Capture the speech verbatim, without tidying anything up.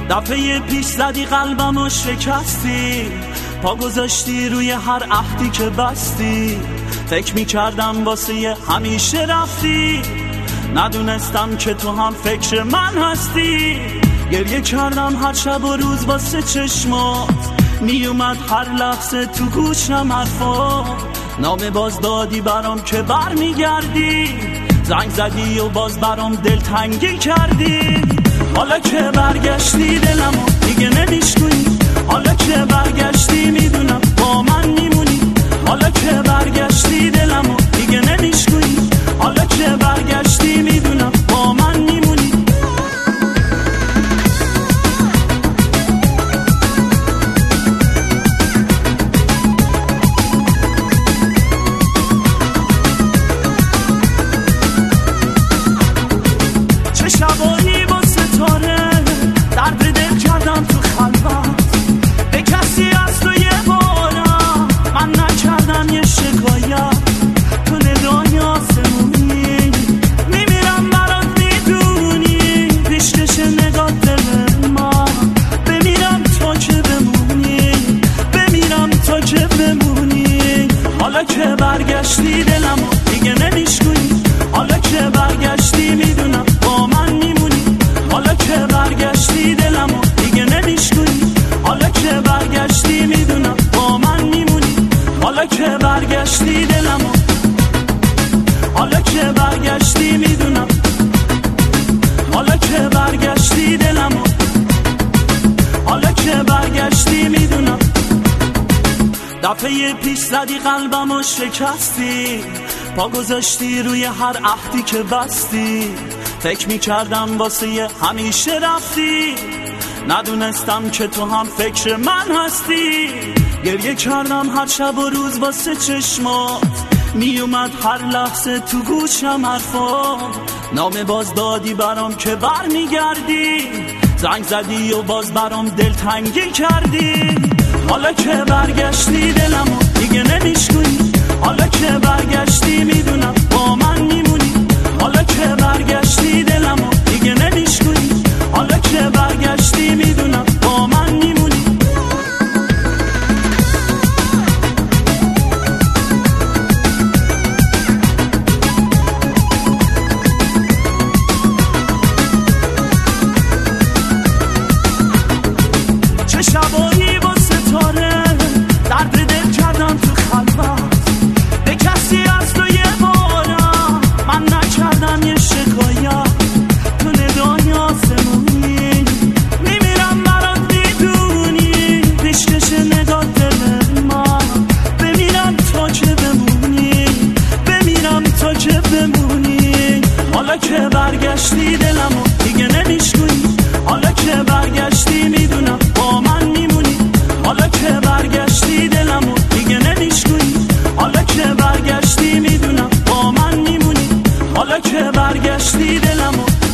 دفعه پیش زدی قلبمو شکستی، پا گذاشتی روی هر عهدی که بستی. فکر میکردم واسه همیشه رفتی، ندونستم که تو هم فکر من هستی. گریه کردم هر شب و روز واسه چشمات، میومد هر لحظه تو گوشم حرفات. نامه باز دادی برام که بر میگردی، زنگ زدی و باز برام دلتنگی کردی. حالا که برگشتی دلمو دیگه نمیشکنی، حالا که برگشتی میدونم با من میمونی. حالا که برگشتی دلمو دیگه نمیشکنی، حالا که برگشتی میدونم با من میمونی. چه شبایی با ستاره درد دل کردم تو خلوت، به کسی از تو یه بارم من نکردم یه شکایت. تو ندای آسمونی میمیرم برات میدونی، پیشکش نگاه دل من. بمیرم تا که بمونی، بمیرم تا که بمونی. حالا که برگشتی دلمو دیگه نمیشکنی، حالا که برگشتی میدونم با من میمونی. حالا که برگشتی دلمو دیگه نمیشکنی، حالا که برگشتی میدونم با من میمونی. حالا که برگشتی دلمو، حالا که برگشتی میدونم، حالا که برگشتی دلمو، حالا که برگشتی میدونم. دفعه پیش زدی قلبمو شکستی، پا گذاشتی روی هر عهدی که بستی. فکر میکردم واسه همیشه رفتی، ندونستم که تو هم فکر من هستی. گریه کردم هر شب و روز واسه چشمات، میومد هر لحظه تو گوشم حرفات. نامه باز دادی برام که بر میگردی، زنگ زدی و باز برام دلتنگی کردی. حالا که برگشتی دلمو دیگه نمیشکنی، حالا که برگشتی میدونم با من میمونی. حالا که برگشتی دلمو دیگه نمیشکنی، حالا که برگشتی میدونم با من میمونی. چه شبایی با ستاره درد دل کردم تو خلوت، به کسی از تو یه بارم من نکردم یه شکایت. تو ندای آسمونی میمیرم برات میدونی، پیشکش نگاه دل من. بمیرم تا که بمونی، بمیرم تا که بمونی. حالا که برگشتی دلمو دیگه نمیشکنی، حالا که برگشتی میدونم با من میمونی. حالا که برگشتی دلمو دیگه نمیشکنی، حالا که برگشتی میدونم با من میمونی. حالا که برگشتی دلمو